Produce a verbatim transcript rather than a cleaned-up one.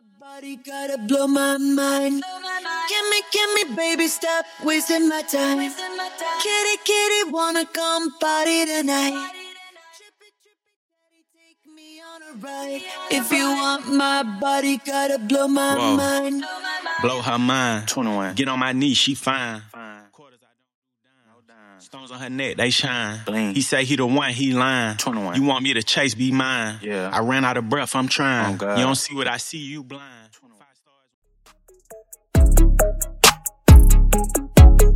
Body gotta blow my mind. Give me, give me, baby, stop wasting my time. Kitty, kitty, wanna come party tonight. Take me on a ride. If you want my body, gotta blow my Whoa. mind. Blow her mind. twenty-one. Get on my knees, she fine. Fine. Stones on her neck, they shine. Bling. He say he the one, he lying. twenty-one. You want me to chase, be mine. Yeah. I ran out of breath, I'm trying. Oh, God. You don't see what I see, you blind. twenty-one.